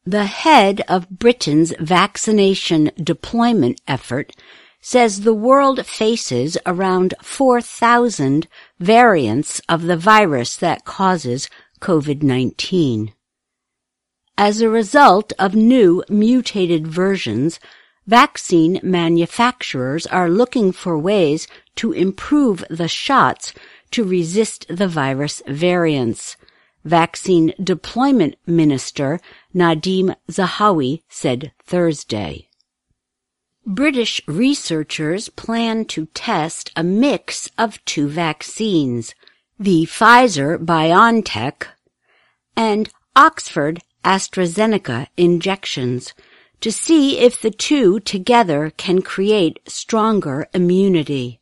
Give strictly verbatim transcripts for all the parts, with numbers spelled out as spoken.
The head of Britain's vaccination deployment effort says the world faces around four thousand variants of the virus that causes COVID nineteen. As a result of new mutated versions, vaccine manufacturers are looking for ways to improve the shots to resist the virus variants. Vaccine Deployment Minister Nadhim Zahawi said Thursday. British researchers plan to test a mix of two vaccines, the Pfizer-BioNTech and Oxford AstraZeneca injections, to see if the two together can create stronger immunity.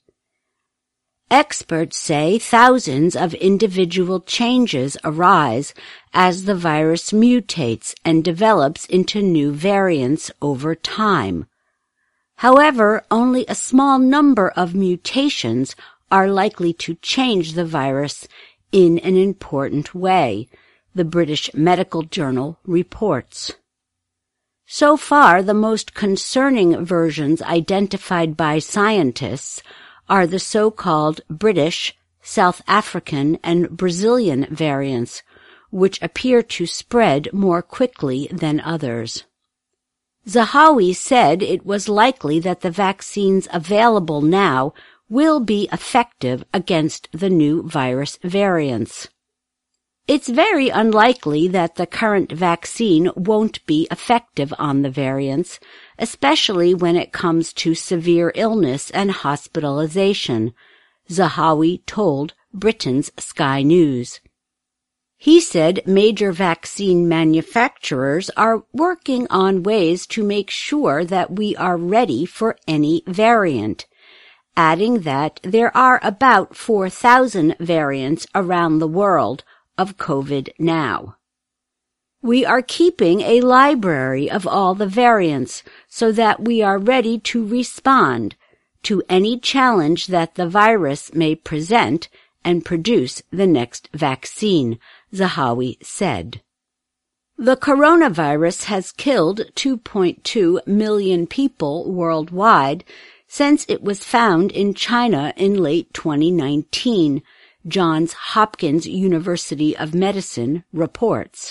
Experts say thousands of individual changes arise as the virus mutates and develops into new variants over time. However, only a small number of mutations are likely to change the virus in an important way, the British Medical Journal reports. So far, the most concerning versions identified by scientists are the so-called British, South African, and Brazilian variants, which appear to spread more quickly than others. Zahawi said it was likely that the vaccines available now will be effective against the new virus variants. It's very unlikely that the current vaccine won't be effective on the variants, especially when it comes to severe illness and hospitalization, Zahawi told Britain's Sky News. He said major vaccine manufacturers are working on ways to make sure that we are ready for any variant, adding that there are about four thousand variants around the world of COVID now. We are keeping a library of all the variants so that we are ready to respond to any challenge that the virus may present and produce the next vaccine, Zahawi said. The coronavirus has killed two point two million people worldwide since it was found in China in late twenty nineteen, Johns Hopkins University of Medicine reports.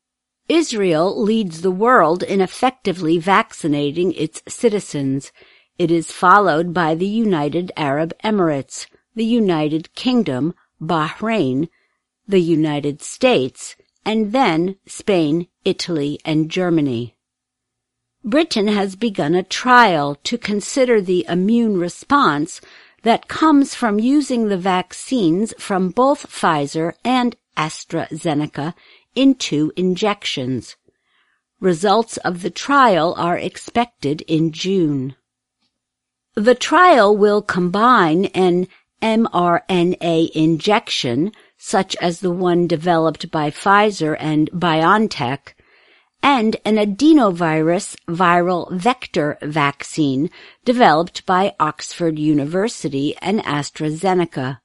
Israel leads the world in effectively vaccinating its citizens. It is followed by the United Arab Emirates, the United Kingdom, Bahrain, the United States, and then Spain, Italy, and Germany. Britain has begun a trial to consider the immune response that comes from using the vaccines from both Pfizer and AstraZeneca in two injections. Results of the trial are expected in June. The trial will combine an mRNA injection, such as the one developed by Pfizer and BioNTech, and an adenovirus viral vector vaccine developed by Oxford University and AstraZeneca.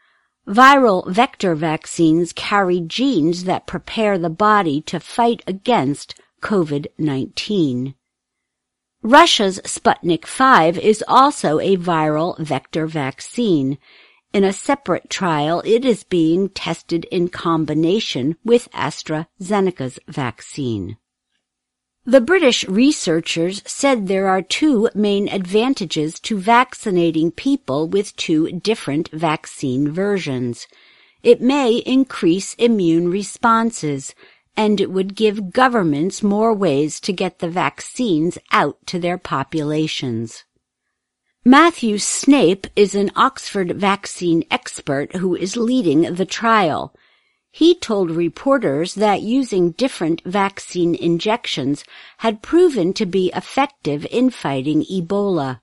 Viral vector vaccines carry genes that prepare the body to fight against COVID nineteen. Russia's Sputnik five is also a viral vector vaccine. In a separate trial, it is being tested in combination with AstraZeneca's vaccine. The British researchers said there are two main advantages to vaccinating people with two different vaccine versions. It may increase immune responses, and it would give governments more ways to get the vaccines out to their populations. Matthew Snape is an Oxford vaccine expert who is leading the trial. He told reporters that using different vaccine injections had proven to be effective in fighting Ebola.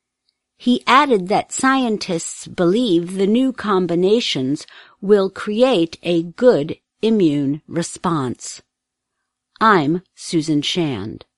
He added that scientists believe the new combinations will create a good immune response. I'm Susan Shand.